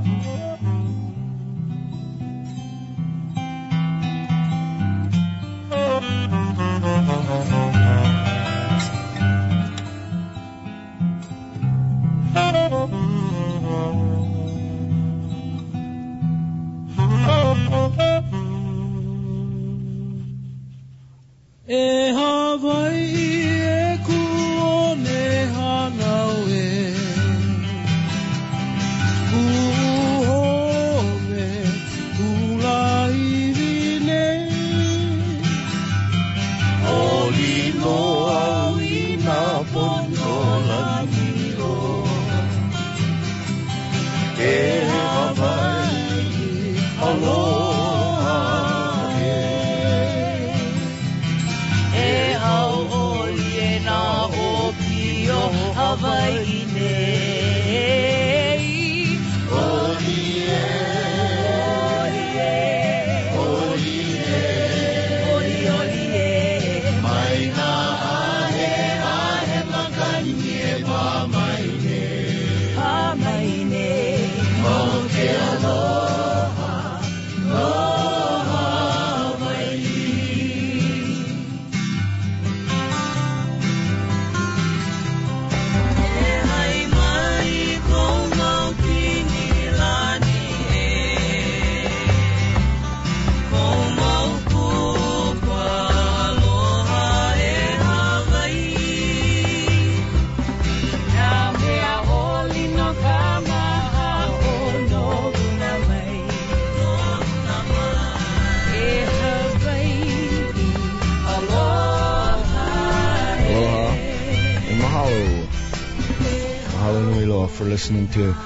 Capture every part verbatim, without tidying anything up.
For listening to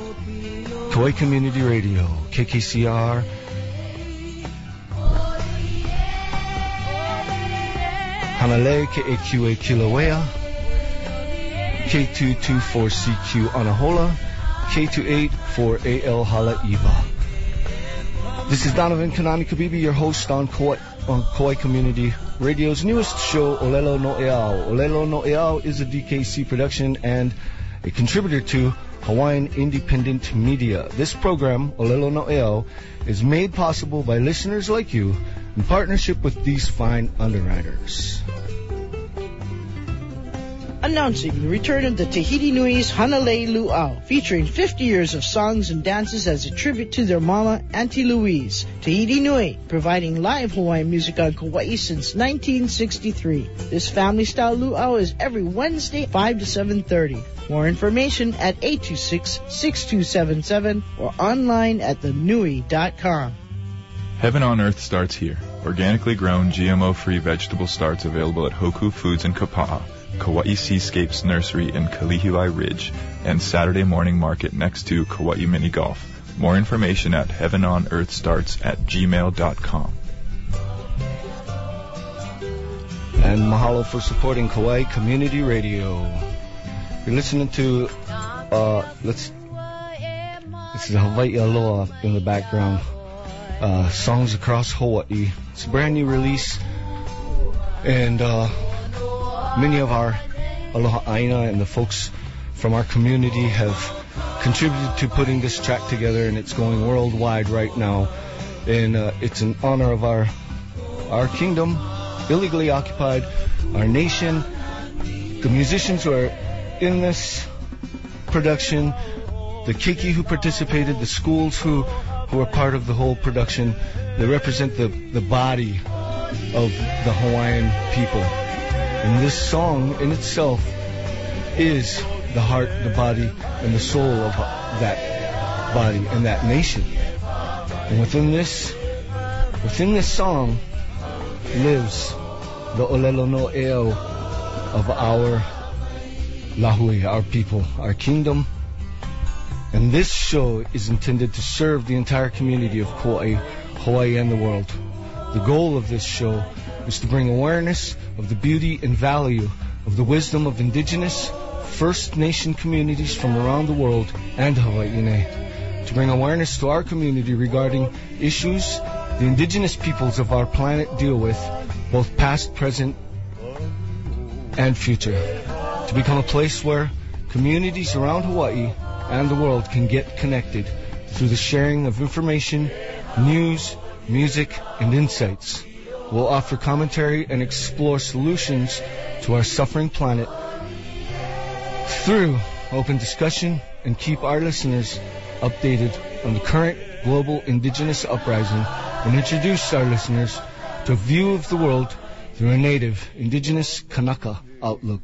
Kauai Community Radio, K K C R, Hanalei, K A Q A Kilauea, K two two four C Q Anahola, K two eight four A L Haleiwa. This is Donovan Kanani Kabibi, your host on Kauai, on Kauai Community Radio's newest show, Olelo no Eao. Olelo no Eao is a D K C production and a contributor to Hawaiian Independent Media. This program, Olelo no Eao, is made possible by listeners like you in partnership with these fine underwriters. Announcing the return of the Tahiti Nui's Hanalei Luau, featuring fifty years of songs and dances as a tribute to their mama, Auntie Louise. Tahiti Nui, providing live Hawaiian music on Kauai since nineteen sixty-three. This family-style luau is every Wednesday, five to seven thirty. More information at eight two six, six two seven seven or online at the nui dot com. Heaven on Earth starts here. Organically grown, G M O-free vegetable starts available at Hoku Foods in Kapa'a, Kauai Seascapes Nursery in Kalihilai Ridge, and Saturday morning market next to Kauai Mini Golf. More information at heaven on earth starts at gmail dot com. And mahalo for supporting Kauai Community Radio. You're listening to, uh, let's, this is Hawaii Aloha in the background. Uh, Songs Across Hawaii. It's a brand new release. And, uh, many of our Aloha Aina and the folks from our community have contributed to putting this track together, and it's going worldwide right now. And, uh, it's in honor of our, our kingdom, illegally occupied, our nation, the musicians who are in this production, the Kiki who participated, the schools who, who are part of the whole production. They represent the, the body of the Hawaiian people. And this song in itself is the heart, the body, and the soul of that body and that nation. And within this, within this song lives the Olelo no Eao of our Lahui, our people, our kingdom. And this show is intended to serve the entire community of Kauai, Hawaii, and the world. The goal of this show is to bring awareness of the beauty and value of the wisdom of indigenous First Nation communities from around the world and Hawaii, to bring awareness to our community regarding issues the indigenous peoples of our planet deal with, both past, present, and future. To become a place where communities around Hawaii and the world can get connected through the sharing of information, news, music, and insights. We'll offer commentary and explore solutions to our suffering planet through open discussion and keep our listeners updated on the current global indigenous uprising and introduce our listeners to a view of the world through a native indigenous Kanaka outlook.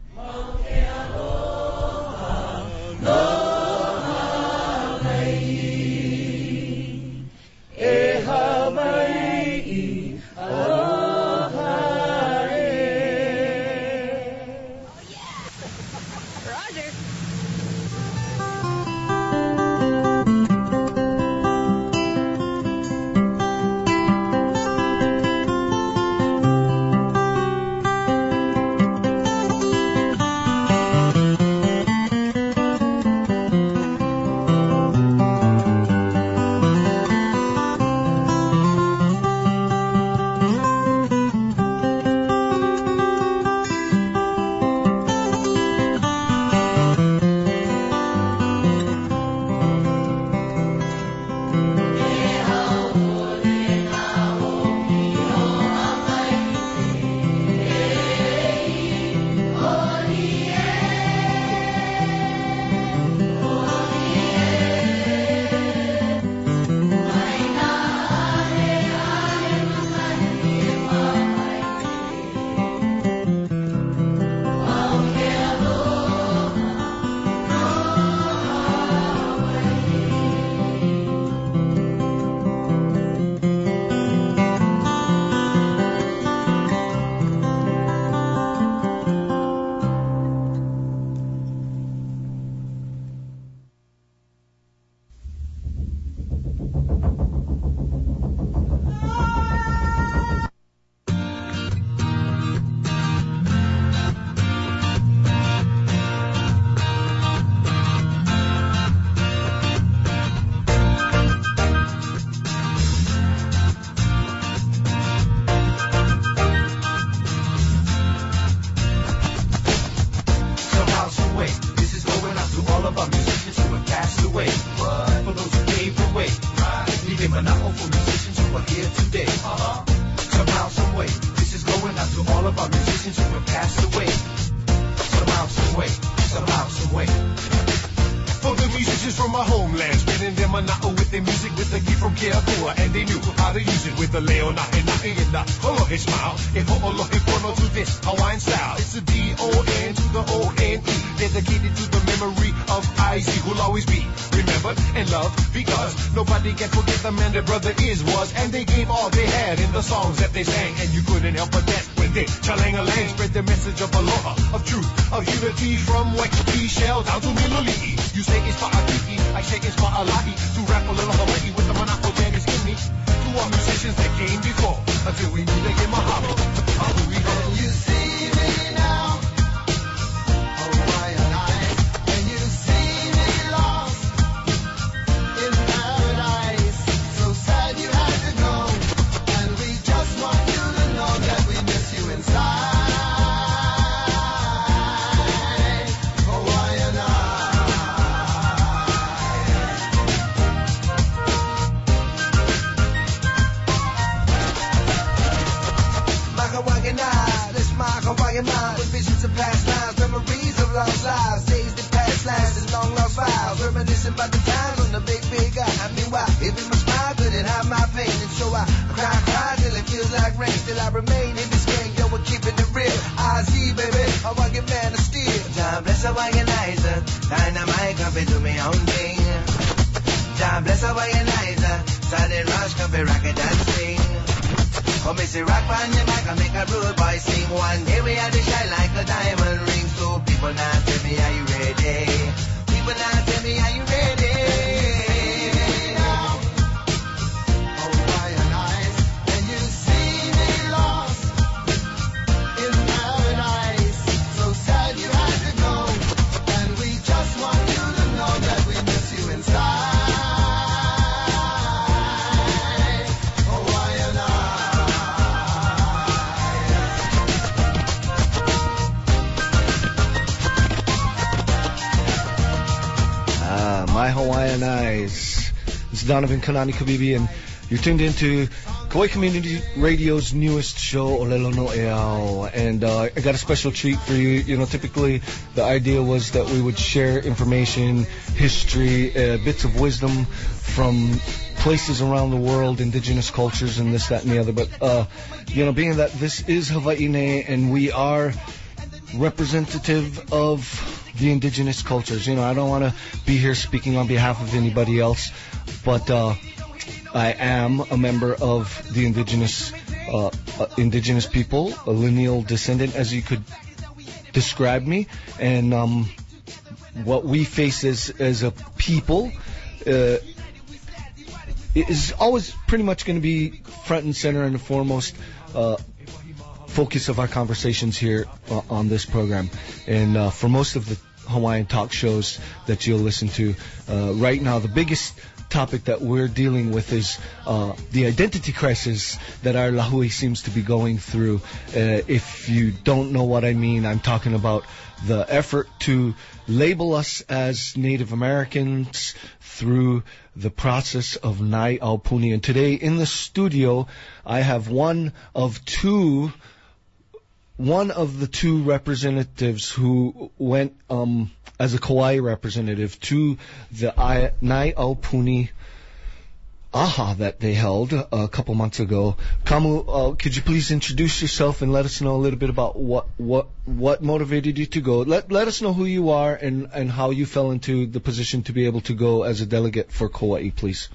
This is Donovan Kanani Kabibi, and you're tuned into Kauai Community Radio's newest show, Olelo no Eao. And uh, I got a special treat for you. You know, typically the idea was that we would share information, history, uh, bits of wisdom from places around the world, indigenous cultures, and this, that, and the other. But, uh, you know, being that this is Hawaii and we are representative of the indigenous cultures, you know, I don't want to be here speaking on behalf of anybody else, but uh, I am a member of the indigenous uh, uh, indigenous people, a lineal descendant, as you could describe me, and um, what we face as, as a people uh, is always pretty much going to be front and center and the foremost uh, focus of our conversations here uh, on this program. And uh, for most of the Hawaiian talk shows that you'll listen to uh, right now, the biggest topic that we're dealing with is uh, the identity crisis that our Lahui seems to be going through. Uh, if you don't know what I mean, I'm talking about the effort to label us as Native Americans through the process of Nai Aupuni. And today in the studio, I have one of two One of the two representatives who went um, as a Kauai representative to the I- Nai Aupuni Aha that they held a couple months ago. Kamu, uh, could you please introduce yourself and let us know a little bit about what what what motivated you to go? Let let us know who you are and, and how you fell into the position to be able to go as a delegate for Kauai, please.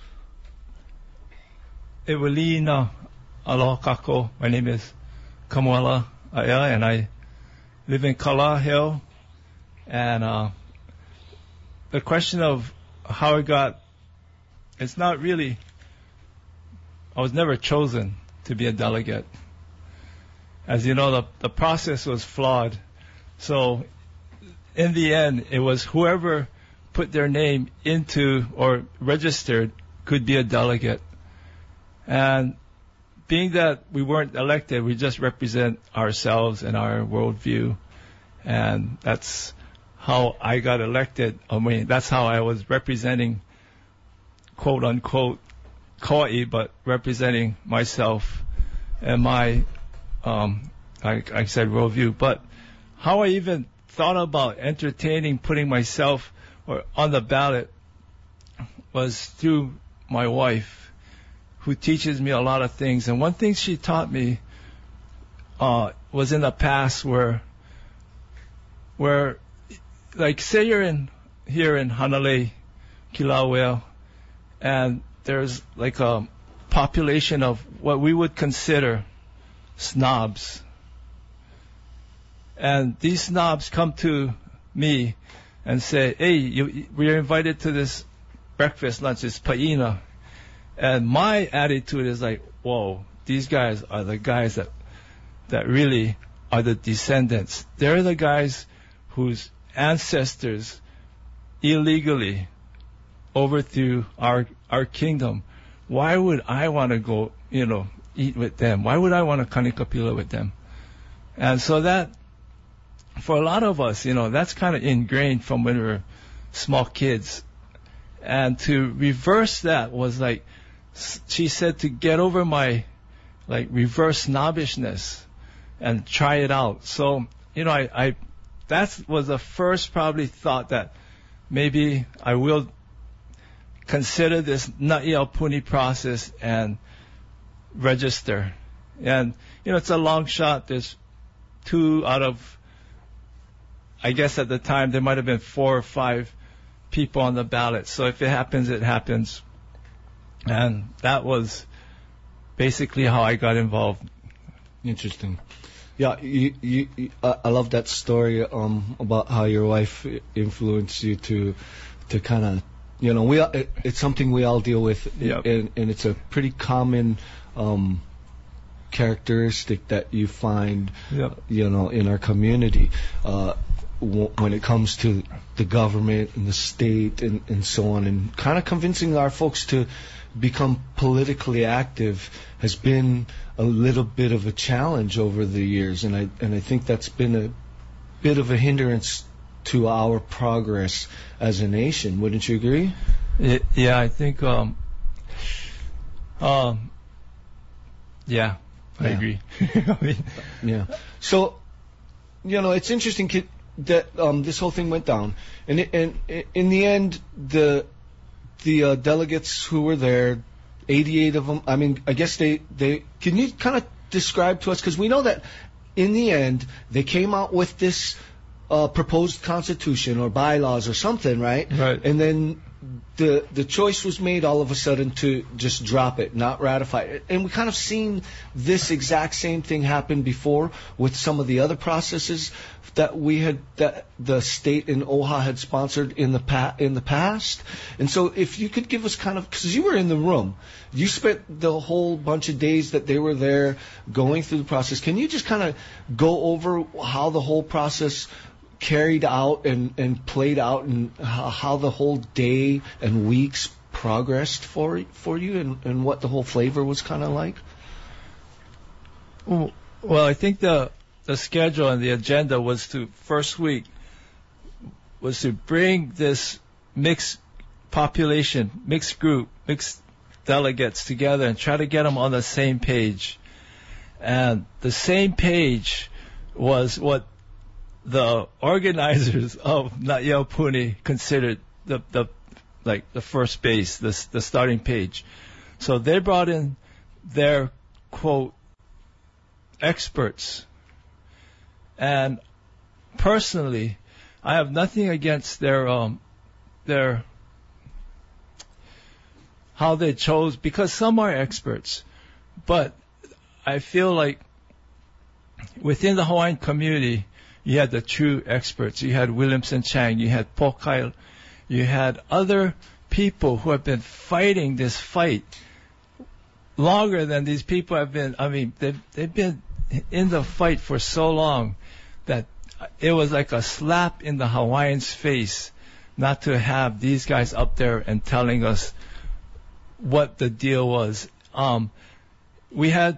Ewelina, aloha kako. My name is Kamuela Aya, and I live in Kala Hill. And uh, the question of how I got, it's not really, I was never chosen to be a delegate. As you know, the, the process was flawed. So in the end, it was whoever put their name into or registered could be a delegate. And being that we weren't elected, we just represent ourselves and our worldview. And that's how I got elected. I mean, that's how I was representing, quote unquote, Kauai, but representing myself and my, um, like I said, worldview. But how I even thought about entertaining putting myself or on the ballot was through my wife, who teaches me a lot of things. And one thing she taught me uh, was in the past where, where, like, say you're in here in Hanalei, Kilauea, and there's like a population of what we would consider snobs. And these snobs come to me and say, hey, you, we're invited to this breakfast, lunch, it's paina. And my attitude is like, whoa, these guys are the guys that that really are the descendants. They're the guys whose ancestors illegally overthrew our our kingdom. Why would I want to go, you know, eat with them? Why would I want to kanikapila with them? And so that, for a lot of us, you know, that's kind of ingrained from when we were small kids. And to reverse that was like, she said to get over my, like, reverse snobbishness and try it out. So, you know, I, I that was the first probably thought that maybe I will consider this Na'i Aupuni process and register. And, you know, it's a long shot. There's two out of, I guess at the time, there might have been four or five people on the ballot. So if it happens, it happens. And that was basically how I got involved. Interesting. Yeah, you, you, you, I love that story um, about how your wife influenced you to to kind of, you know, we it, it's something we all deal with, yep. and, and it's a pretty common um, characteristic that you find, yep. you know, in our community. Uh, when it comes to the government and the state and, and so on, and kind of convincing our folks to become politically active has been a little bit of a challenge over the years, and I and I think that's been a bit of a hindrance to our progress as a nation. Wouldn't you agree? It, yeah, I think um, Um, yeah, I Yeah. agree. I mean, Yeah. So, you know, it's interesting ki- that um, this whole thing went down, and it, and i- in the end, the the uh, delegates who were there, eighty-eight of them. I mean, I guess they they. Can you kind of describe to us, because we know that in the end they came out with this uh, proposed constitution or bylaws or something, right? Right. And then the the choice was made all of a sudden to just drop it, not ratify it. And we kind of seen this exact same thing happen before with some of the other processes that we had, that the state in O H A had sponsored in the pa- in the past. And so if you could give us kind of, because you were in the room, you spent the whole bunch of days that they were there going through the process. Can you just kind of go over how the whole process carried out and, and played out, and how, how the whole day and weeks progressed for for you, and, and what the whole flavor was kind of like? well, I think the the schedule and the agenda was to, first week was to bring this mixed population, mixed group, mixed delegates together and try to get them on the same page. And the same page was what the organizers of Na'Yao Puni considered the, the like the first base, the, the starting page. So they brought in their, quote, experts. And personally, I have nothing against their um, their how they chose, because some are experts, but I feel like within the Hawaiian community, you had the true experts. You had Williamson Chang, you had Pokai, you had other people who have been fighting this fight longer than these people have been. I mean, they've, they've been in the fight for so long that it was like a slap in the Hawaiians' face not to have these guys up there and telling us what the deal was. Um, we had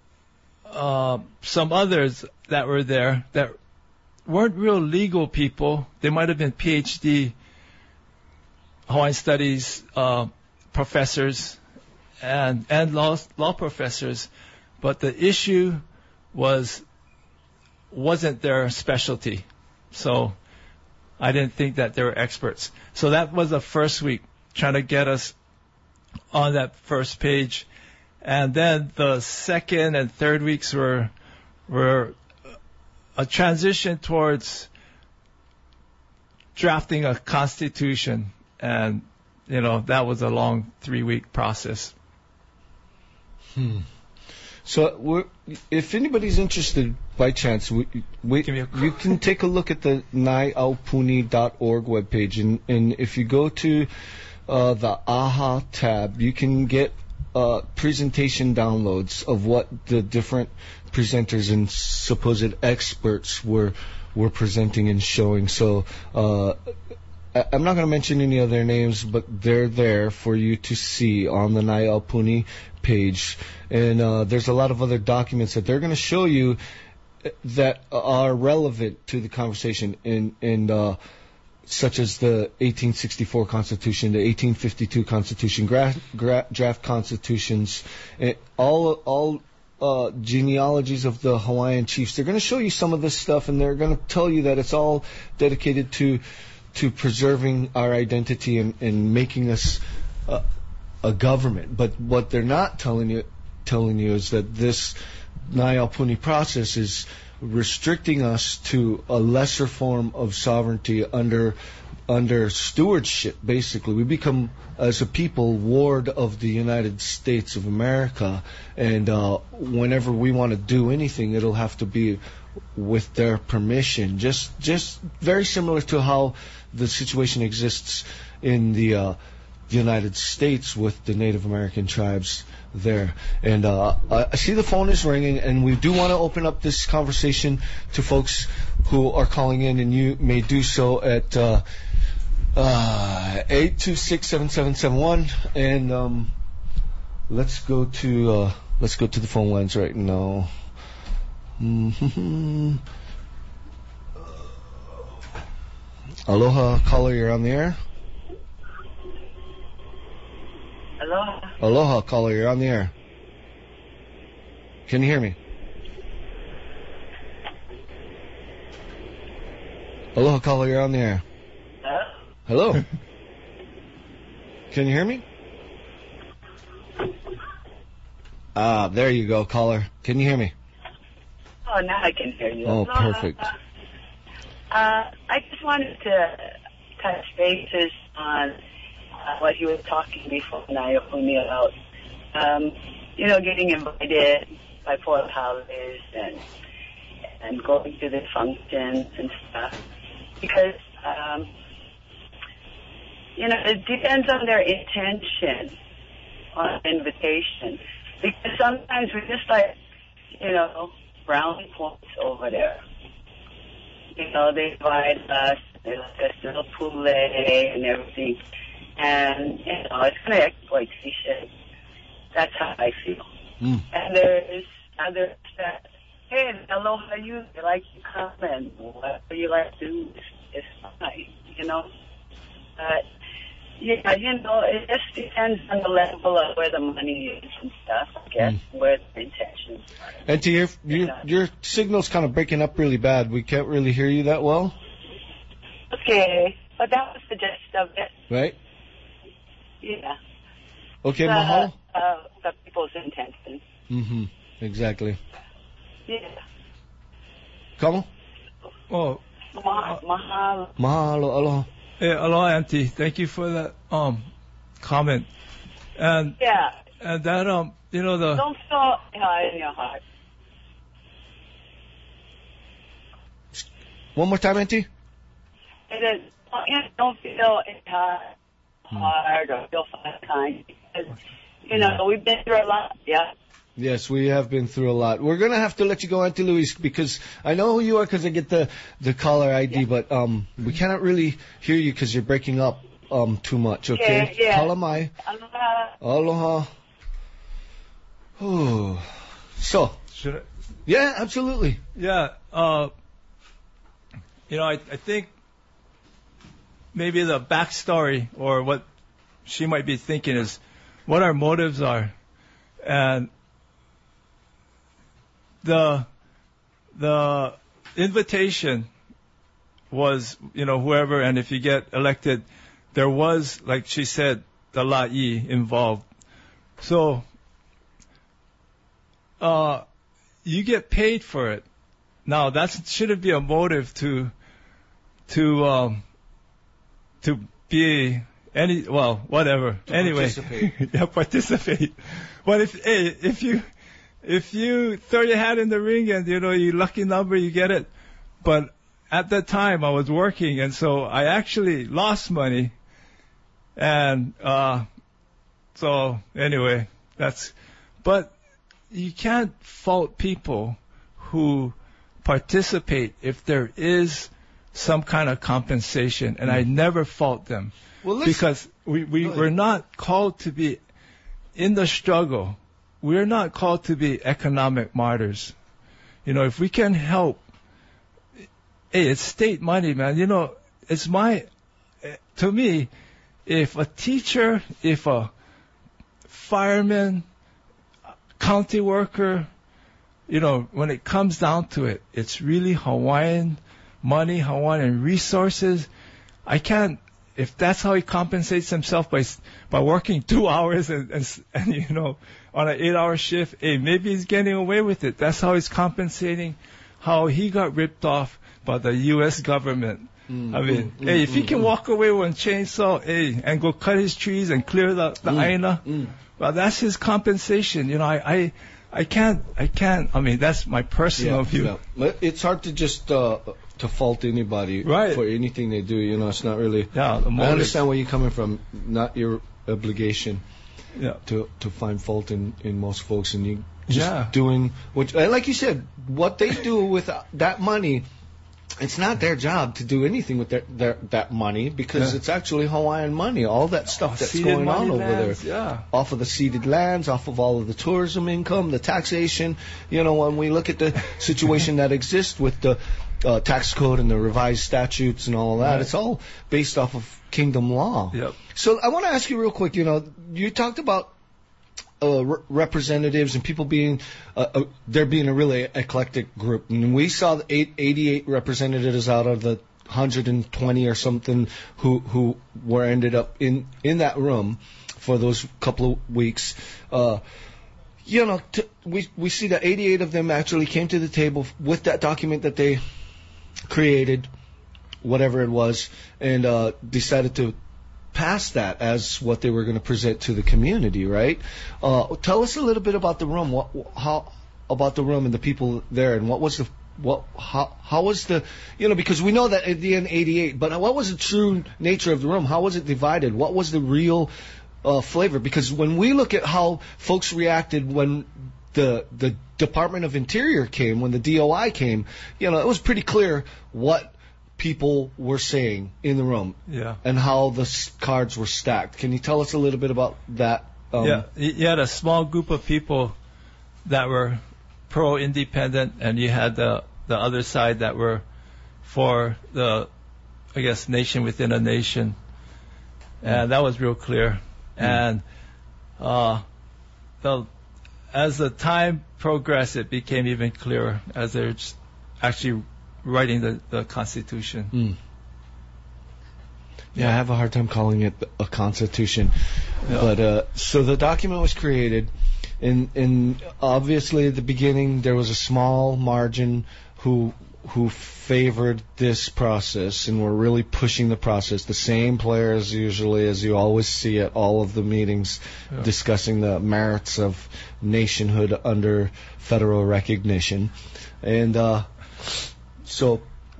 uh, some others that were there that weren't real legal people. They might have been P H D Hawaiian studies uh, professors and and law law professors, but the issue was wasn't their specialty. So I didn't think that they were experts. So that was the first week, trying to get us on that first page. And then the second and third weeks were were a transition towards drafting a constitution. And, you know, that was a long three-week process. Hmm. So, we're, if anybody's interested, by chance, we, we, Give me a call. you can take a look at the nai au puni dot org webpage, and, and if you go to uh, the A H A tab, you can get uh, presentation downloads of what the different presenters and supposed experts were were presenting and showing. So, uh, I, I'm not going to mention any of their names, but they're there for you to see on the Na'Yao Puni page. And uh, there's a lot of other documents that they're going to show you that are relevant to the conversation, in, in uh, such as the eighteen sixty-four Constitution, the eighteen fifty-two Constitution, gra- gra- draft constitutions, and all all uh, genealogies of the Hawaiian chiefs. They're going to show you some of this stuff, and they're going to tell you that it's all dedicated to to preserving our identity and, and making us uh, a government. But what they're not telling you telling you is that this Na'Yao Puni process is restricting us to a lesser form of sovereignty under under stewardship. Basically, we become, as a people, ward of the United States of America, and uh, whenever we want to do anything, it'll have to be with their permission. Just just very similar to how the situation exists in the uh, United States with the Native American tribes there. And uh, I see the phone is ringing, and we do want to open up this conversation to folks who are calling in, and you may do so at uh, uh, eight two six, seven seven seven one. And um, let's go to uh, let's go to the phone lines right now. Mm-hmm. Aloha, caller, you're on the air. Aloha. Aloha, caller. You're on the air. Can you hear me? Aloha, caller. You're on the air. Hello? Hello. Can you hear me? Ah, there you go, caller. Can you hear me? Oh, now I can hear you. Oh, Aloha. perfect. Uh, I just wanted to touch bases on uh, what he was talking before Naomi about, um, you know, getting invited by Paul Palace and and going to the functions and stuff. Because, um, you know, it depends on their intention on invitation. Because sometimes we're just like, you know, brownie points over there. You know, they invite us, they let us little poulet and everything. And, you know, it's kind of exploitation. That's how I feel. Mm. And there's others that, hey, aloha you, they like to come and whatever you like to do is fine, you know. But, yeah, you know, it just depends on the level of where the money is and stuff, I guess, mm. where the intentions are. And to your, your, your signal's kind of breaking up really bad. We can't really hear you that well. Okay, but that was the gist of it. Right? Yeah. Okay, the, Mahalo? Uh, the people's intentions. Mm-hmm, exactly. Yeah. Come Oh, Ma- mahalo. Mahalo, aloha. hey, aloha, Auntie. Thank you for that um comment. And Yeah. and that um, you know the Don't feel high in your heart. One more time, Auntie. It is, you know, don't feel it's hard, hard or feel kind. Because, you know, we've been through a lot, yeah. Yes, we have been through a lot. We're going to have to let you go, Auntie Louise, because I know who you are because I get the, the caller I D, yeah. but um, we cannot really hear you because you're breaking up um too much, okay? Okay, yeah. Kalamai. Aloha. Aloha. Ooh. So. Should I? Yeah, absolutely. Yeah. Uh, you know, I, I think maybe the backstory or what she might be thinking is what our motives are. And the the invitation was, you know, whoever, and if you get elected, there was, like she said, the la'i involved. So uh, you get paid for it. Now that shouldn't be a motive to to um, to be any well whatever. To anyway, participate. yeah, participate. But if hey, if you if you throw your hat in the ring and you know you lucky number, you get it. But at that time I was working, and so I actually lost money. And uh, so anyway, that's. But you can't fault people who participate if there is some kind of compensation, and mm. I never fault them. Well, because we, we, we're not called to be in the struggle. We're not called to be economic martyrs. You know, if we can help, hey, it's state money, man. You know, it's my, to me, if a teacher, if a fireman, county worker, you know, when it comes down to it, it's really Hawaiian money, Hawaiian resources. I can't, if that's how he compensates himself by by working two hours and, and, and you know, on an eight-hour shift, hey, maybe he's getting away with it. That's how he's compensating how he got ripped off by the U S government. Mm, I mean, mm, hey, mm, if he mm, can mm. walk away with a chainsaw, hey, and go cut his trees and clear the, the mm, aina, mm. well, that's his compensation. You know, I, I, I can't, I can't, I mean, that's my personal yeah, view. Yeah. It's hard to just, uh, to fault anybody right. for anything they do. You know, it's not really, yeah, I understand where you're coming from, not your obligation yeah. to, to find fault in, in most folks, and you just yeah. doing what, and like you said, what they do with that money, it's not their job to do anything with their, their that money because yeah. it's actually Hawaiian money. All that stuff oh, that's going on over lands, there, yeah. off of the ceded lands, off of all of the tourism income, the taxation. You know, when we look at the situation that exists with the uh, tax code and the revised statutes and all of that. Right. It's all based off of kingdom law. Yep. So I want to ask you real quick, you know, you talked about uh, re- representatives and people being, uh, uh, there being a really eclectic group. And we saw the eight, eighty-eight representatives out of the one hundred twenty or something who, who were ended up in, in that room for those couple of weeks. Uh, you know, t- we, we see that eighty-eight of them actually came to the table with that document that they created, whatever it was, and uh, decided to pass that as what they were going to present to the community, right? Uh, tell us a little bit about the room. What, how about the room and the people there, and what was the what how how was the you know because we know that at the end eighty-eight, but what was the true nature of the room? How was it divided? What was the real uh, flavor? Because when we look at how folks reacted when the the Department of Interior came, when the D O I came, you know, it was pretty clear what people were saying in the room, yeah, and how the s- cards were stacked. Can you tell us a little bit about that? Um, yeah, you had a small group of people that were pro-independent, and you had the the other side that were for the, I guess, nation within a nation, and that was real clear. Mm. And uh, the as the time progressed, it became even clearer as they're just actually writing the, the Constitution. Mm. Yeah, I have a hard time calling it a constitution. Yeah. But uh, so the document was created, and, and obviously at the beginning there was a small margin who who favored this process and were really pushing the process. The same players usually, as you always see at all of the meetings, yeah. discussing the merits of nationhood under federal recognition. And uh, so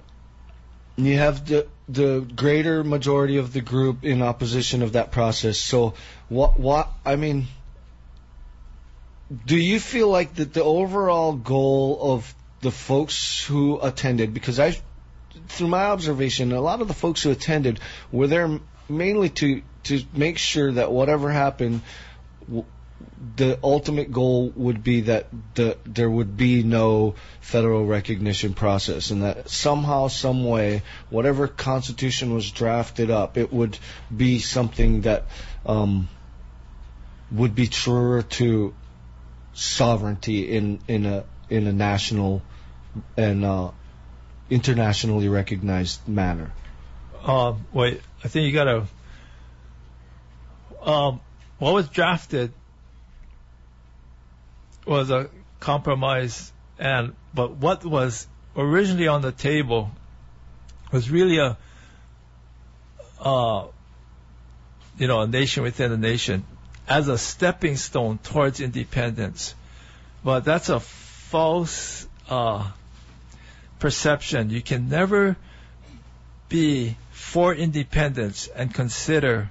you have the the greater majority of the group in opposition of that process. So what what I mean, do you feel like that the overall goal of the folks who attended, because I, through my observation, a lot of the folks who attended were there mainly to to make sure that whatever happened, w- the ultimate goal would be that the, there would be no federal recognition process, and that somehow, some way, whatever constitution was drafted up, it would be something that um, would be truer to sovereignty in in a in a national and uh, internationally recognized manner. Uh, wait, I think you gotta. Um, what was drafted was a compromise, and but what was originally on the table was really a, uh, you know, a nation within a nation as a stepping stone towards independence. But that's a false uh, perception. You can never be for independence and consider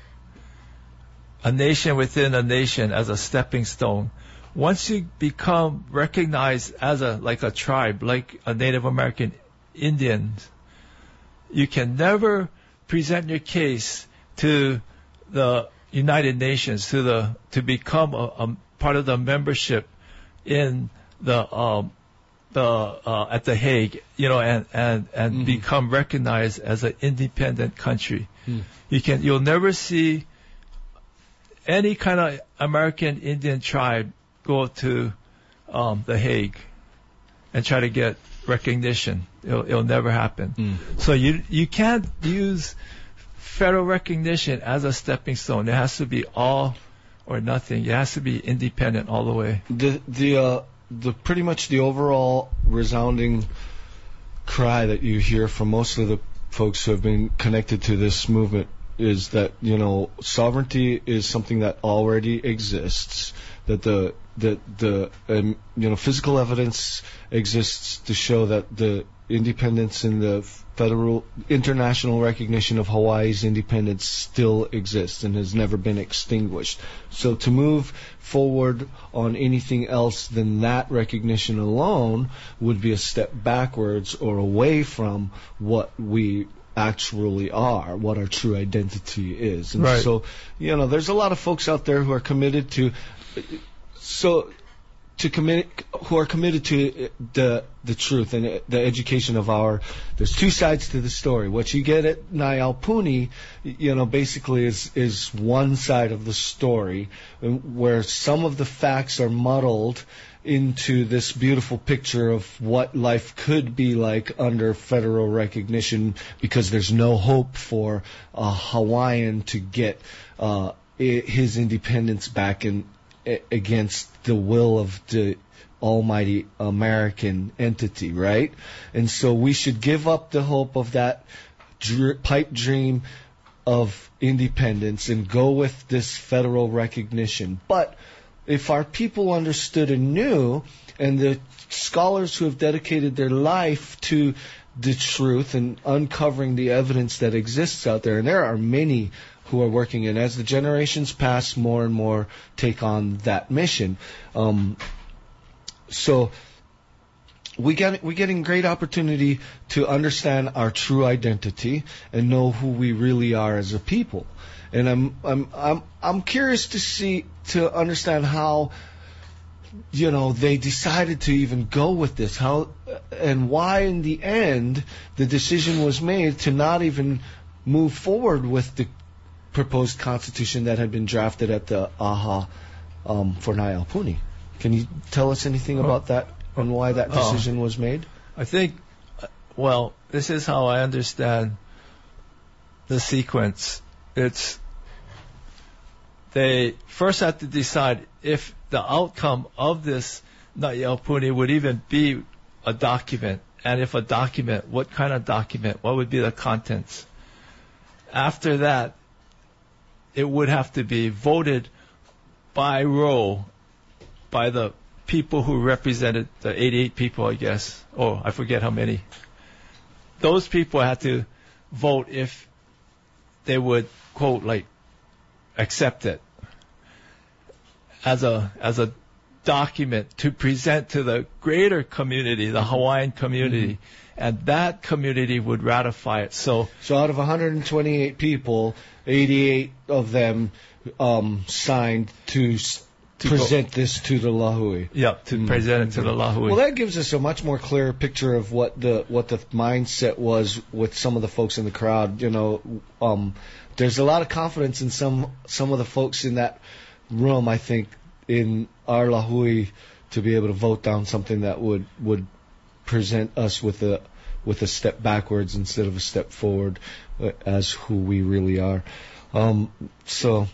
a nation within a nation as a stepping stone. Once you become recognized as a like a tribe, like a Native American Indian, you can never present your case to the United Nations to the to become a, a part of the membership in the um, the uh, at the Hague, you know, and and and mm-hmm. become recognized as an independent country. Mm. You can you'll never see any kind of American Indian tribe go to um, the Hague and try to get recognition. It'll, it'll never happen. Mm. So you you can't use federal recognition as a stepping stone. It has to be all or nothing. It has to be independent all the way. The the uh, the pretty much the overall resounding cry that you hear from most of the folks who have been connected to this movement is that, you know, sovereignty is something that already exists. That the that the um, you know physical evidence exists to show that the independence and the federal international recognition of Hawaii's independence still exists and has never been extinguished. So to move forward on anything else than that recognition alone would be a step backwards or away from what we actually are, what our true identity is. And right. so, you know, there's a lot of folks out there who are committed to. So to commit, who are committed to the the truth and the education of our. There's two sides to the story. What you get at Naiaupuni, you know, basically is is one side of the story, where some of the facts are muddled into this beautiful picture of what life could be like under federal recognition, because there's no hope for a Hawaiian to get uh, his independence back in against the will of the almighty American entity, right? And so we should give up the hope of that dr- pipe dream of independence and go with this federal recognition. But if our people understood anew, and the scholars who have dedicated their life to the truth and uncovering the evidence that exists out there, and there are many who are working, and as the generations pass, more and more take on that mission. Um, so we get we're getting great opportunity to understand our true identity and know who we really are as a people. And I'm I'm I'm I'm curious to see to understand how, you know, they decided to even go with this, how and why in the end the decision was made to not even move forward with the proposed constitution that had been drafted at the AHA um, for Naiaupuni. Can you tell us anything about that and why that decision was made? I think, well, this is how I understand the sequence. It's they first have to decide if the outcome of this Naiaupuni would even be a document, and if a document, what kind of document, what would be the contents. After that, it would have to be voted by roll by the people who represented the eighty-eight people, I guess. Oh, I forget how many. Those people had to vote if they would, quote, like, accept it as a as a document to present to the greater community, the Hawaiian community. Mm-hmm. And that community would ratify it. So, so out of one hundred twenty-eight people, eighty-eight of them um, signed to, to present go, this to the Lahui. Yeah, to mm-hmm. present it to the Lahui. Well, that gives us a much more clear picture of what the what the mindset was with some of the folks in the crowd. You know, um, there's a lot of confidence in some some of the folks in that room, I think, in our Lahui to be able to vote down something that would would. present us with a with a step backwards instead of a step forward uh, as who we really are. Um, so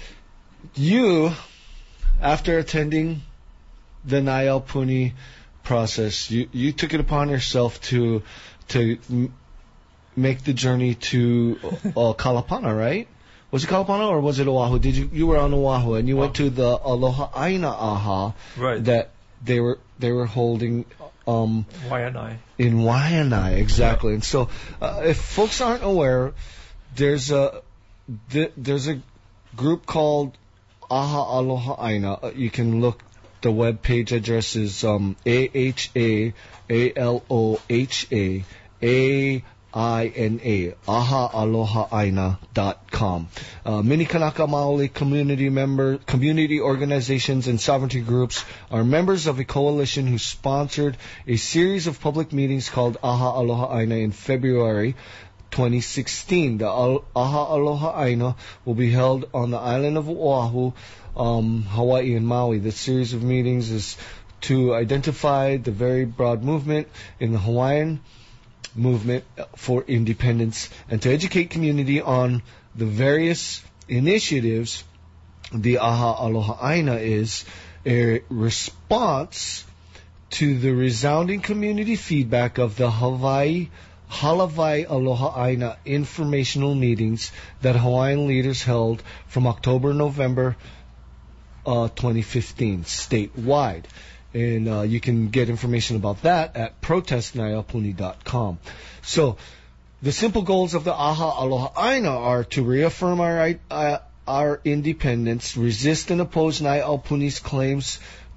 you, after attending the Naiaupuni process, you, you took it upon yourself to to m- make the journey to uh, Kalapana, right? Was it Kalapana or was it Oahu? Did you you were on Oahu and you went to the Aloha Aina Aha, right? That they were they were holding. Um, Waianae. In Waianae, exactly. Yeah. And so, uh, if folks aren't aware, there's a th- there's a group called Aha Aloha Aina. Uh, you can look. The web page address is um, A H A A L O H A A I N A, aha aloha aina dot com. Uh, many Kanaka Maoli community member, community organizations and sovereignty groups are members of a coalition who sponsored a series of public meetings called Aha Aloha Aina in February twenty sixteen. The Al- Aha Aloha Aina will be held on the island of Oahu, um, Hawaii and Maui. This series of meetings is to identify the very broad movement in the Hawaiian movement for independence and to educate community on the various initiatives. The Aha Aloha Aina is a response to the resounding community feedback of the Hawaii Halavai Aloha Aina informational meetings that Hawaiian leaders held from October November uh, twenty fifteen statewide. And uh, you can get information about that at protest naiaupuni dot com. So, the simple goals of the Aha Aloha Aina are to reaffirm our uh, our independence, resist and oppose Naiaupuni's claims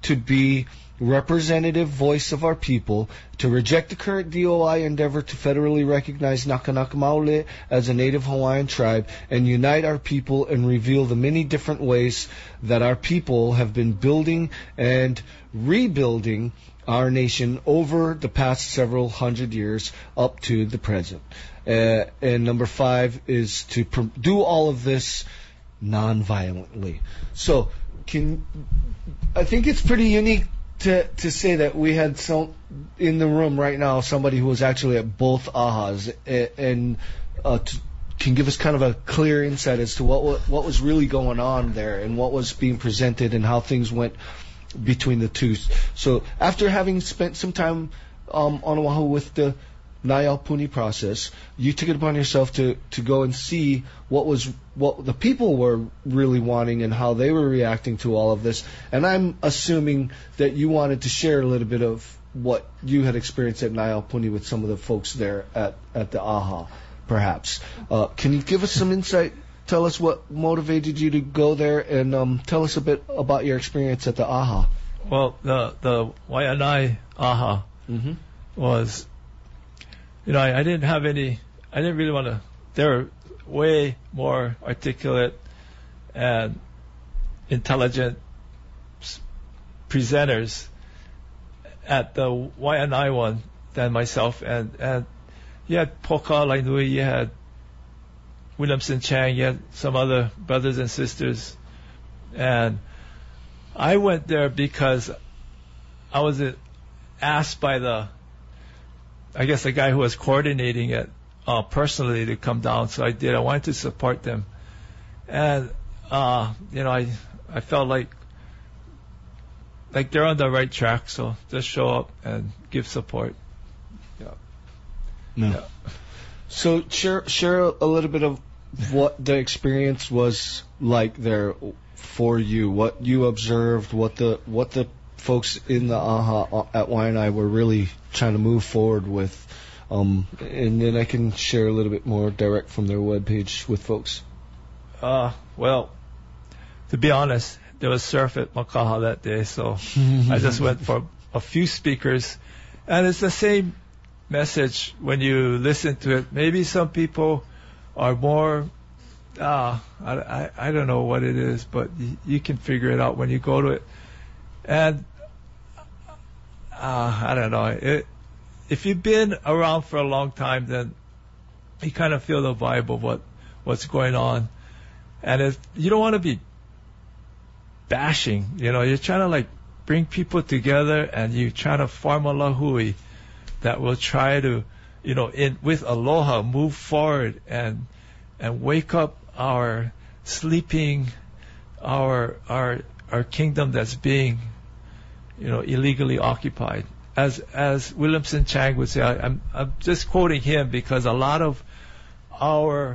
to be representative voice of our people, to reject the current D O I endeavor to federally recognize Nakanaka Maule as a native Hawaiian tribe, and unite our people and reveal the many different ways that our people have been building and rebuilding our nation over the past several hundred years up to the present. Uh, and number five is to pr- do all of this non-violently. So, can I think it's pretty unique to to say that we had some in the room right now, somebody who was actually at both ahas, and uh, to, can give us kind of a clear insight as to what what was really going on there and what was being presented and how things went between the two. So after having spent some time um, on Oahu with the Nayal Puni process, you took it upon yourself to, to go and see what was what the people were really wanting and how they were reacting to all of this. And I'm assuming that you wanted to share a little bit of what you had experienced at Nayal Puni with some of the folks there at, at the AHA, perhaps. Uh, can you give us some insight? Tell us what motivated you to go there, and um, tell us a bit about your experience at the AHA. Well, the the Waianae AHA Mm-hmm. was, you know, I, I didn't have any, I didn't really want to, they were way more articulate and intelligent presenters at the Waianae one than myself. And, and you had Poka Lainui, you had Williamson Chang, you had some other brothers and sisters. And I went there because I was asked by the, I guess the guy who was coordinating it uh, personally to come down. So I did. I wanted to support them. And, uh, you know, I I felt like like they're on the right track. So just show up and give support. Yeah. No. Yeah. So share share a little bit of what the experience was like there for you, what you observed, what the what the folks in the AHA at Waianae were really trying to move forward with, um, and then I can share a little bit more direct from their webpage with folks. Uh, well, to be honest, there was surf at Makaha that day, so I just went for a few speakers, and it's the same message when you listen to it. Maybe some people are more, uh, I, I, I don't know what it is, but y- you can figure it out when you go to it. And uh, I don't know. It, if you've been around for a long time, then you kind of feel the vibe of what, what's going on. And if you don't want to be bashing, you know, you're trying to like bring people together, and you try to form a lahui that will try to, you know, in with aloha, move forward and and wake up our sleeping, our our our kingdom that's being, you know, illegally occupied. As as Williamson Chang would say, I, I'm I'm just quoting him because a lot of our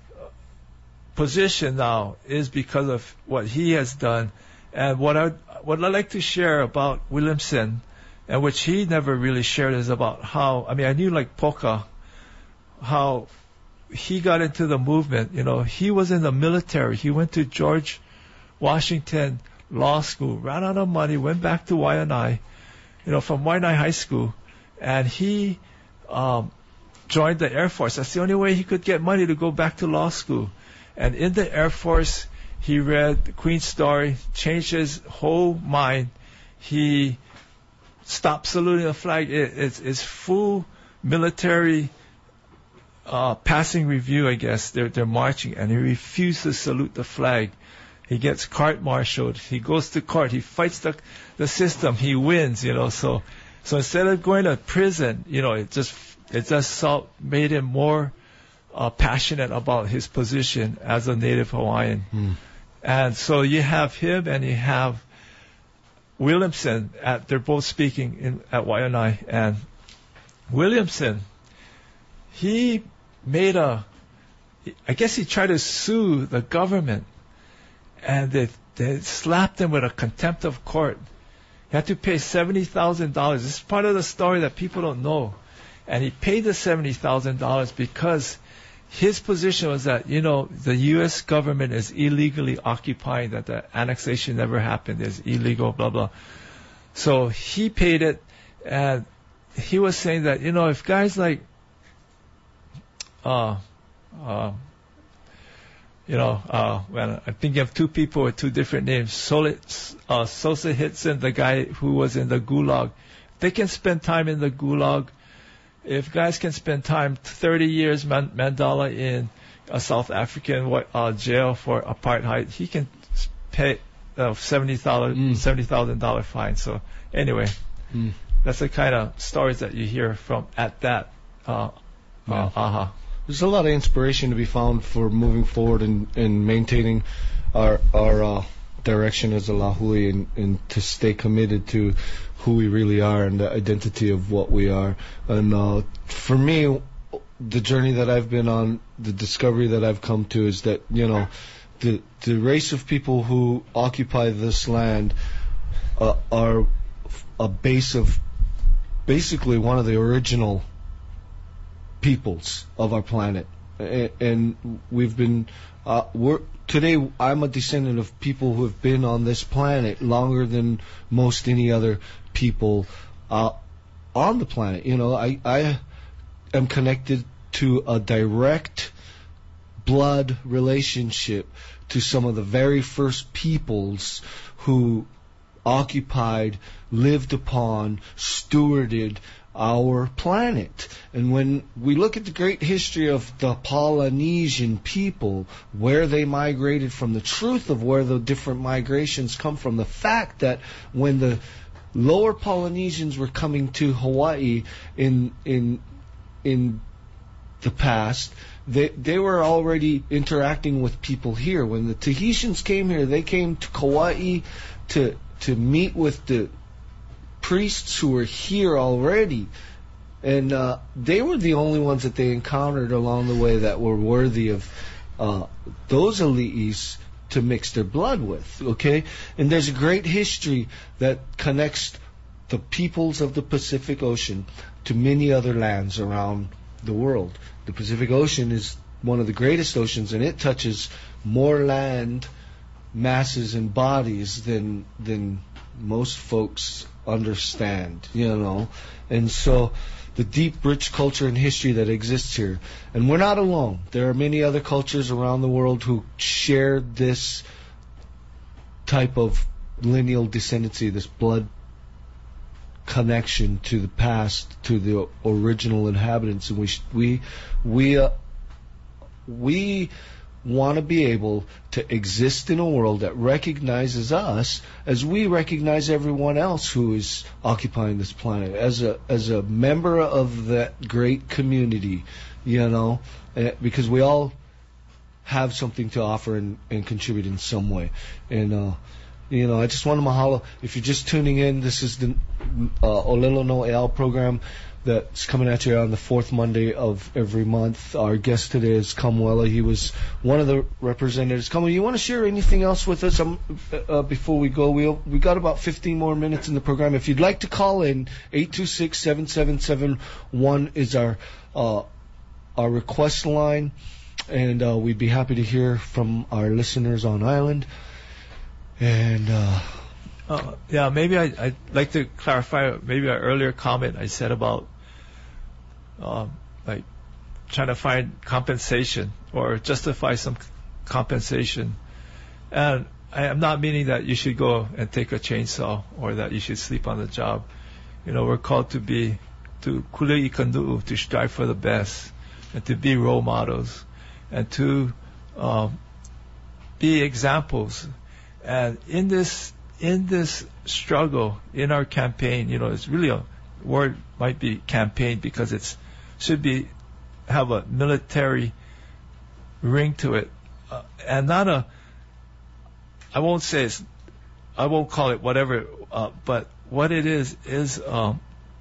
position now is because of what he has done. And what I what I like to share about Williamson, and which he never really shared, is about how, I mean, I knew like Poka, how he got into the movement. You know, he was in the military. He went to George Washington Law School, ran out of money, went back to Waianae, you know, from Waianae High School, and he um, joined the Air Force. That's the only way he could get money to go back to law school. And in the Air Force, he read the Queen's Story, changed his whole mind. He stopped saluting the flag. It, it's, it's full military uh, passing review, I guess. They're, they're marching, and he refused to salute the flag. He gets court-martialed. He goes to court. He fights the the system. He wins, you know. So, so instead of going to prison, you know, it just it just so made him more uh, passionate about his position as a Native Hawaiian. Mm. And so you have him and you have Williamson. At they're both speaking in at Waianae, and Williamson, he made a, I guess he tried to sue the government. And they, they slapped him with a contempt of court. He had to pay seventy thousand dollars. This is part of the story that people don't know. And he paid the seventy thousand dollars because his position was that, you know, the U S government is illegally occupying, that the annexation never happened, it's illegal, blah, blah. So he paid it, and he was saying that, you know, if guys like, uh, uh, you know, uh, when I'm thinking of two people with two different names, Sol- uh, Solzhenitsyn, the guy who was in the Gulag, they can spend time in the Gulag. If guys can spend time, thirty years, Man- Mandela in a South African uh, jail for apartheid, he can pay a seventy thousand dollars fine. So anyway, mm. that's the kind of stories that you hear from at that uh, yeah. uh, AHA. There's a lot of inspiration to be found for moving forward and, and maintaining our our uh, direction as a Lahui, and, and to stay committed to who we really are and the identity of what we are. And uh, for me, the journey that I've been on, the discovery that I've come to is that, you know, the the race of people who occupy this land uh, are a base of basically one of the original peoples of our planet, and, and we've been uh, we're today I'm a descendant of people who have been on this planet longer than most any other people uh, on the planet. You know, I I am connected to a direct blood relationship to some of the very first peoples who occupied, lived upon, stewarded our planet. And when we look at the great history of the Polynesian people, where they migrated from, the truth of where the different migrations come from, the fact that when the lower Polynesians were coming to Hawaii in in in the past, they they were already interacting with people here. When the Tahitians came here, they came to Kauai to to meet with the priests who were here already, and uh, they were the only ones that they encountered along the way that were worthy of uh, those elites to mix their blood with. Okay, and there's a great history that connects the peoples of the Pacific Ocean to many other lands around the world. The Pacific Ocean is one of the greatest oceans, and it touches more land masses and bodies than than most folks understand, you know. And so the deep, rich culture and history that exists here. And we're not alone. There are many other cultures around the world who share this type of lineal descendancy, this blood connection to the past, to the original inhabitants. And we sh- we we uh, we want to be able to exist in a world that recognizes us as we recognize everyone else who is occupying this planet, as a as a member of that great community, you know, uh, because we all have something to offer and, and contribute in some way. And uh, you know, I just want to mahalo. If you're just tuning in, this is the uh, Olelo No Eal program that's coming at you on the fourth Monday of every month. Our guest today is Kamuela. He was one of the representatives. Kamuela, you want to share anything else with us um, uh, before we go? We we got about fifteen more minutes in the program. If you'd like to call in, eight two six, seven seven seven one is our uh, our request line, and uh, we'd be happy to hear from our listeners on island. And uh, uh, yeah, maybe I, I'd like to clarify maybe an earlier comment I said about um, like trying to find compensation or justify some c- compensation. And I am not meaning that you should go and take a chainsaw or that you should sleep on the job. You know, we're called to be, to kule ikandu'u, to strive for the best, and to be role models, and to um, be examples. And in this in this struggle, in our campaign, you know, it's really a word might be campaign because it's should be have a military ring to it, uh, and not a. I won't say it's. I won't call it whatever, uh, but what it is is. Um,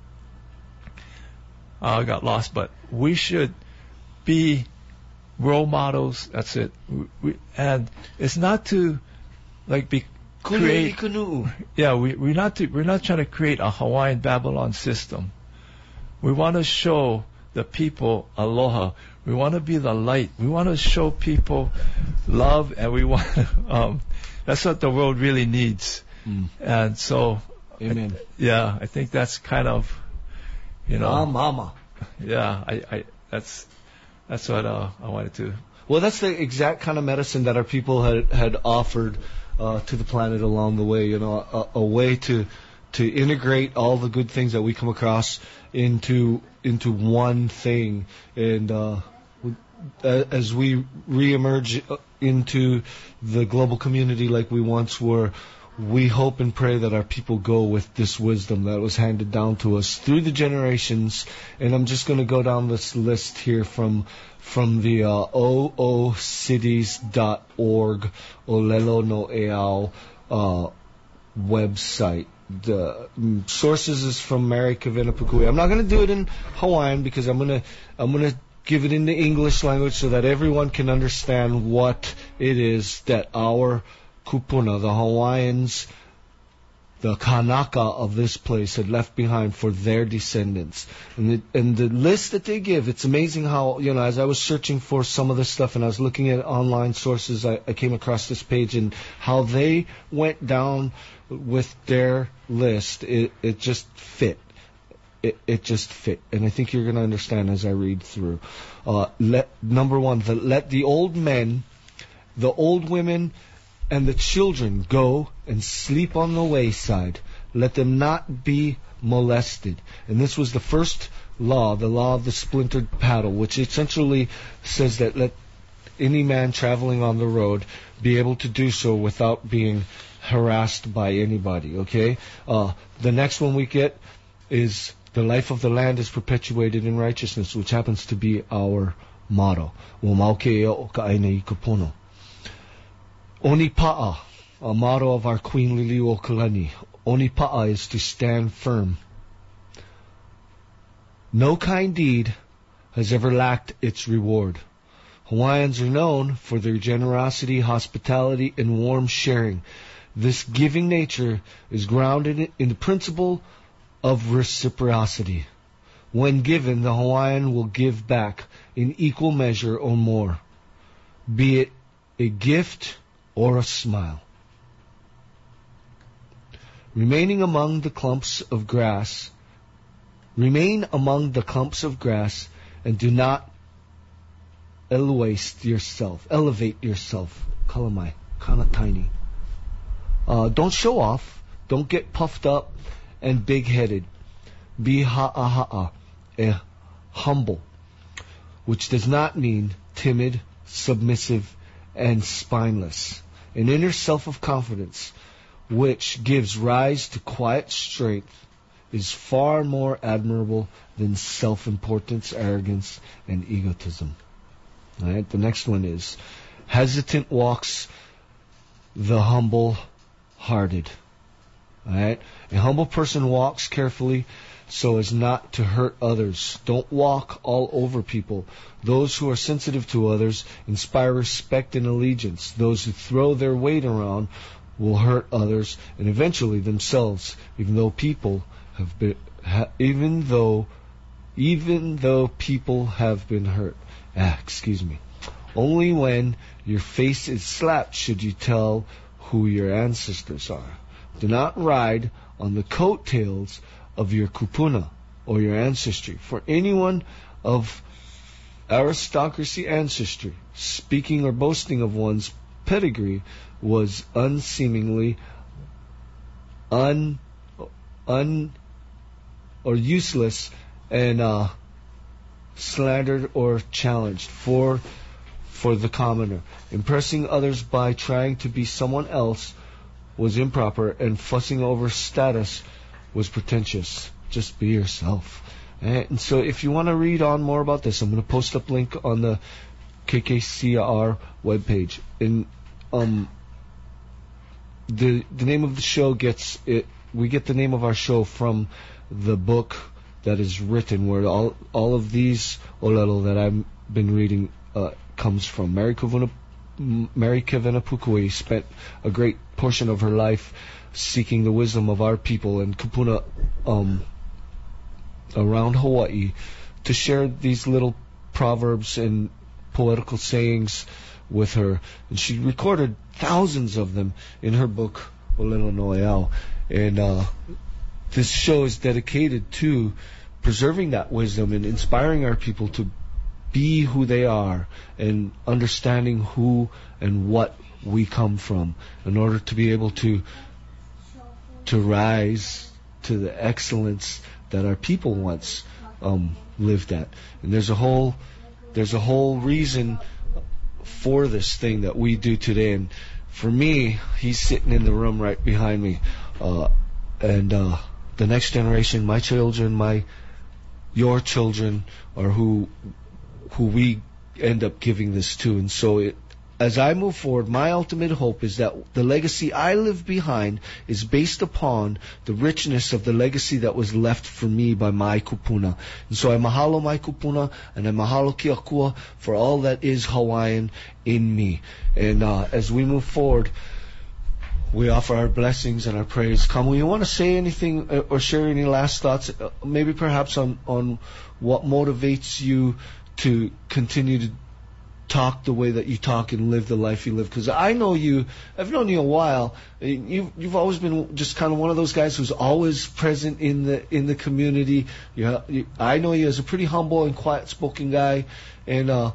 I got lost, but we should be role models. That's it. We, we, and it's not to. Like be create, yeah. We we're not to, we're not trying to create a Hawaiian Babylon system. We want to show the people aloha. We want to be the light. We want to show people love, and we want um, that's what the world really needs. Mm. And so Amen. I, yeah, I think that's kind of, you know. Ah, mama. Yeah, I, I that's that's what uh, I wanted to. Well, that's the exact kind of medicine that our people had had offered uh, to the planet along the way. You know, a, a way to to integrate all the good things that we come across into into one thing, and uh, as we reemerge into the global community like we once were, we hope and pray that our people go with this wisdom that was handed down to us through the generations. And I'm just going to go down this list here from from the uh, o o cities dot org Olelo no Eao uh, website. The um, sources is from Mary Kavena Pukui. I'm not going to do it in Hawaiian because I'm going to I'm going to give it in the English language so that everyone can understand what it is that our kupuna, the Hawaiians, the Kanaka of this place had left behind for their descendants. And the, and the list that they give, it's amazing how, you know, as I was searching for some of this stuff and I was looking at online sources, I, I came across this page and how they went down with their list. It, it just fit. It, it just fit. And I think you're going to understand as I read through. Uh, let, number one, the, let the old men, the old women, and the children go and sleep on the wayside. Let them not be molested. And this was the first law, the law of the splintered paddle, which essentially says that let any man traveling on the road be able to do so without being harassed by anybody. Okay? Uh, the next one we get is the life of the land is perpetuated in righteousness, which happens to be our motto. Onipa'a, a motto of our Queen Liliuokalani. Onipa'a is to stand firm. No kind deed has ever lacked its reward. Hawaiians are known for their generosity, hospitality, and warm sharing. This giving nature is grounded in the principle of reciprocity. When given, the Hawaiian will give back in equal measure or more, be it a gift or a smile. Remaining among the clumps of grass, remain among the clumps of grass, and do not elevate yourself. Elevate yourself. Kalamai, kind of tiny. Uh, don't show off. Don't get puffed up and big-headed. Be ha'aha'a, eh, humble, which does not mean timid, submissive, and spineless. An inner self of confidence, which gives rise to quiet strength, is far more admirable than self-importance, arrogance, and egotism. All right, the next one is, hesitant walks the humble-hearted. All right, a humble person walks carefully so as not to hurt others. Don't walk all over people. Those who are sensitive to others inspire respect and allegiance. Those who throw their weight around will hurt others and eventually themselves, even though people have been, ha, even though, even though people have been hurt. Ah, excuse me. Only when your face is slapped should you tell who your ancestors are. Do not ride on the coattails of your kupuna or your ancestry. For anyone of aristocracy ancestry, speaking or boasting of one's pedigree was unseemingly un un or useless and uh, slandered or challenged for for the commoner. Impressing others by trying to be someone else was improper, and fussing over status was pretentious. Just be yourself. And so if you want to read on more about this, I'm going to post up a link on the K K C R webpage. And um, the the name of the show gets it. We get the name of our show from the book that is written, where all all of these olelo that I've been reading uh, comes from. Mary Kavena Mary Kavena Pukui spent a great portion of her life seeking the wisdom of our people and kupuna um, around Hawaii to share these little proverbs and poetical sayings with her. And she recorded thousands of them in her book, Olelo no Eao. And uh, this show is dedicated to preserving that wisdom and inspiring our people to be who they are and understanding who and what we come from in order to be able to to rise to the excellence that our people once um, lived at. And there's a whole there's a whole reason for this thing that we do today. And for me, he's sitting in the room right behind me, uh, and uh, the next generation, my children, my your children, are who who we end up giving this to. And so it, as I move forward, my ultimate hope is that the legacy I leave behind is based upon the richness of the legacy that was left for me by my kupuna. And so I mahalo my kupuna, and I mahalo ki akua for all that is Hawaiian in me. And uh, as we move forward, we offer our blessings and our praise. Kamu, you want to say anything or share any last thoughts, uh, maybe perhaps on, on what motivates you to continue to talk the way that you talk and live the life you live? Because I know you, I've known you a while. You've you've always been just kind of one of those guys who's always present in the in the community. You, you, I know you as a pretty humble and quiet-spoken guy, and uh,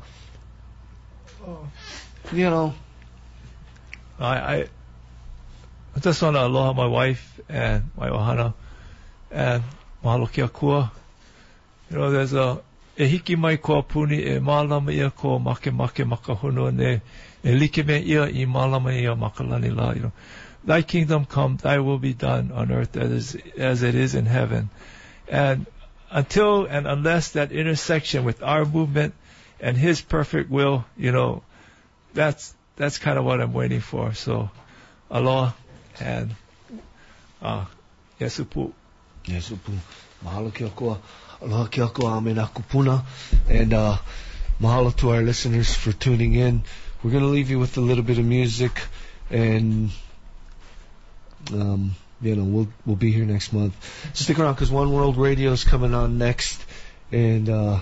you know. I, I I just want to aloha my wife and my ohana and mahalo ki akua. You know, there's a e hiki mai ko apuni e mālama ia ko make make makahunu ne e like me ia I mālama ia makalani la. You know, thy kingdom come, thy will be done on earth as, as it is in heaven. And until and unless that intersection with our movement and his perfect will, you know, that's that's kind of what I'm waiting for. So aloha and uh Yesupu. Yesupu. Mahalo ki akua. Aloha ki akua amena kupuna. And uh, mahalo to our listeners for tuning in. We're going to leave you with a little bit of music, and um, you know, we'll we'll be here next month. Stick around, because One World Radio is coming on next, and uh,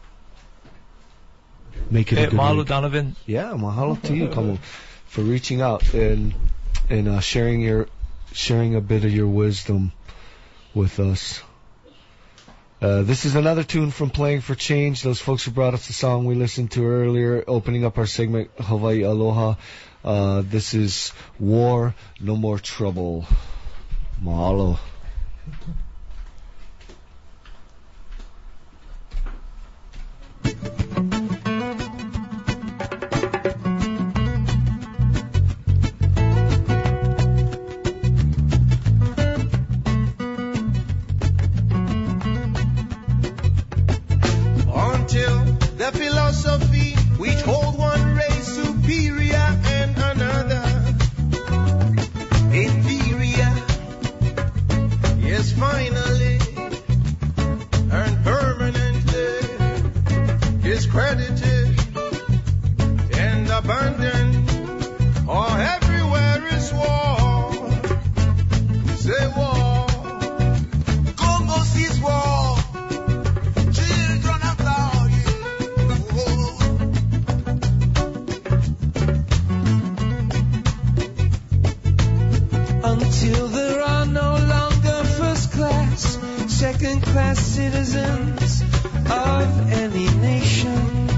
make it hey, a good mahalo week. Donovan. Yeah, mahalo to you, Kamu, for reaching out and and uh, sharing your sharing a bit of your wisdom with us. Uh, this is another tune from Playing for Change. Those folks who brought us the song we listened to earlier, opening up our segment, Hawaii Aloha. Uh, this is War, No More Trouble. Mahalo. Philosophy which hold one race superior and another inferior, yes, finally and permanently discredited and abandoned. Oh, everywhere is war. Say war. Congo sees war. Children of God. Until there are no longer first class, second class citizens of any nation.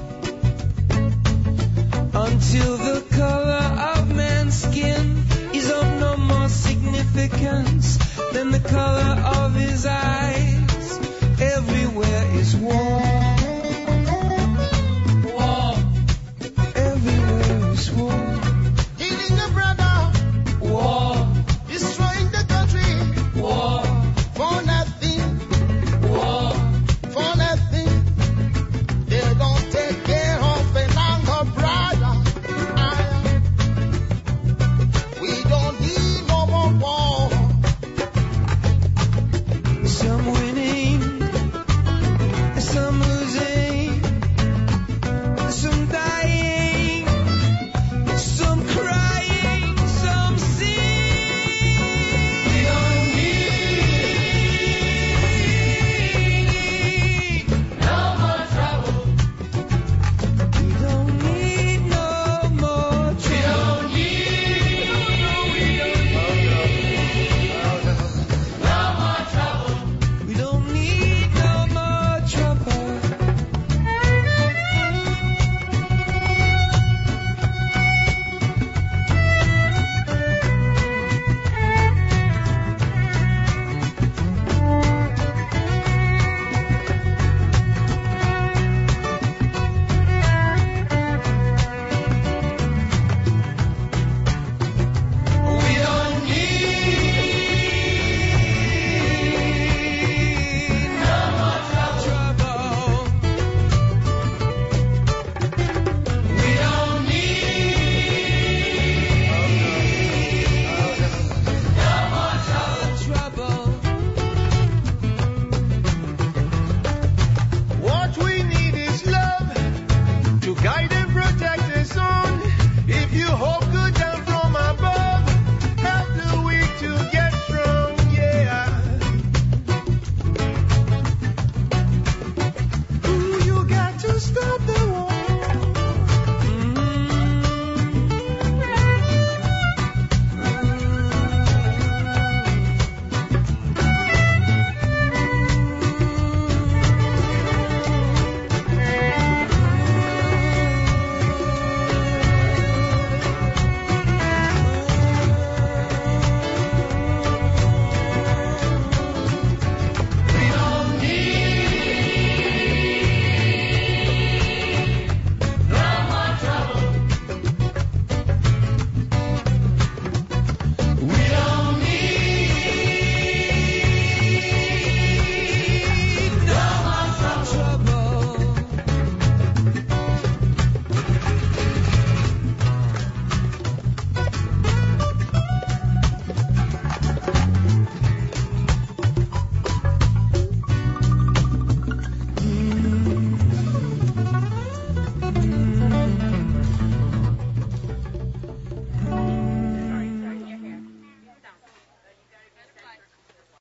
Until the color of man's skin is of no more significance than the color of his eyes.